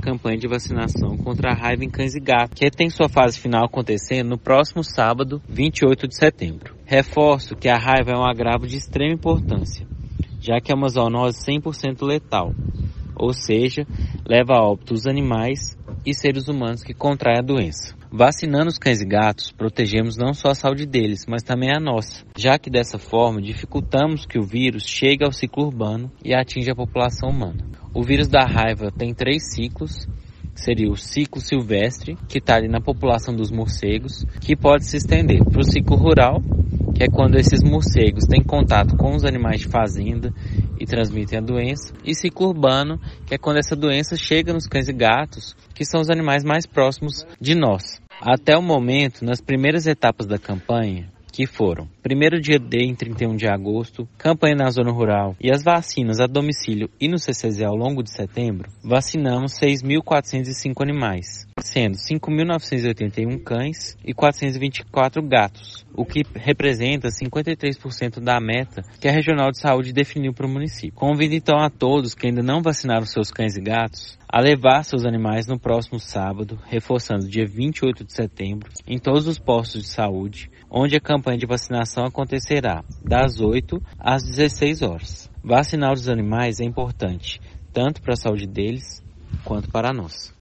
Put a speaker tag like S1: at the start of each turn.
S1: campanha de vacinação contra a raiva em cães e gatos, que tem sua fase final acontecendo no próximo sábado, 28 de setembro. Reforço que a raiva é um agravo de extrema importância, já que é uma zoonose 100% letal, ou seja, leva a óbito os animais e seres humanos que contraem a doença. Vacinando os cães e gatos, protegemos não só a saúde deles, mas também a nossa, já que dessa forma dificultamos que o vírus chegue ao ciclo urbano e atinja a população humana. O vírus da raiva tem 3 ciclos, que seria o ciclo silvestre, que está ali na população dos morcegos, que pode se estender para o ciclo rural, que é quando esses morcegos têm contato com os animais de fazenda e transmitem a doença, e ciclo urbano, que é quando essa doença chega nos cães e gatos, que são os animais mais próximos de nós. Até o momento, nas primeiras etapas da campanha, que foram primeiro dia D em 31 de agosto, campanha na zona rural e as vacinas a domicílio e no CCZ ao longo de setembro, vacinamos 6.405 animais, sendo 5.981 cães e 424 gatos, o que representa 53% da meta que a Regional de Saúde definiu para o município. Convido então a todos que ainda não vacinaram seus cães e gatos a levar seus animais no próximo sábado, reforçando dia 28 de setembro, em todos os postos de saúde, onde a campanha de vacinação acontecerá das 8 às 16 horas. Vacinar os animais é importante, tanto para a saúde deles quanto para nós.